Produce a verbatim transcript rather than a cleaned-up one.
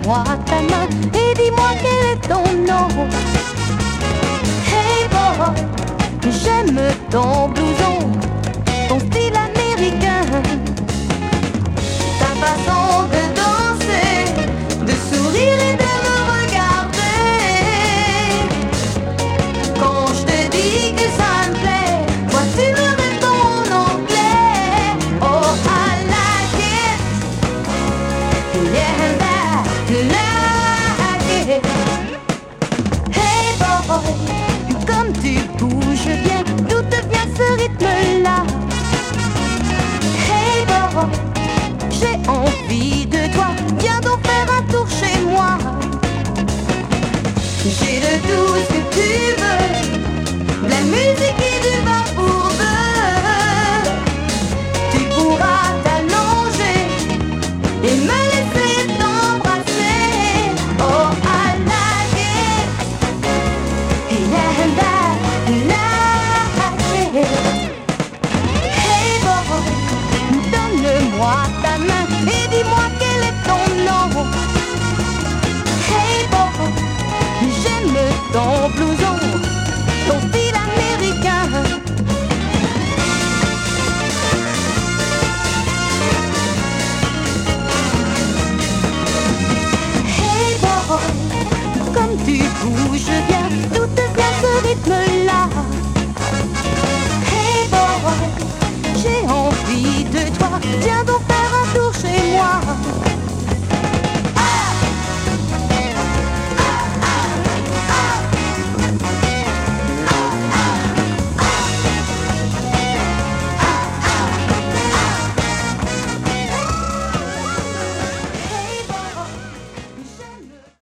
donne-moi ta main et dis-moi quel est ton nom. Hey boy, j'aime ton blouson, ton style américain, ta façon de danser, de sourire et de me regarder. Quand je te dis que ça me plaît, toi tu me réponds en anglais. Oh, I like it, yeah, I like it. Hey boy, comme tu bouges bien, d'où te vient ce rythme-là? Hey boy, j'ai envie de toi, viens donc faire un tour chez moi. J'ai de tout ce que tu veux, de la musique et du vin pour deux. Tu pourras t'allonger et me laisser t'embrasser. Oh, I like it, and I like it. Hey boy, donne-moi ta main et dis-moi quel est ton nom. Hey boy, j'aime ton blouson, ton style américain. Hey boy, comme tu bouges bien, d'où te vient ce rythme-là? Hey boy, j'ai envie de toi, viens donc faire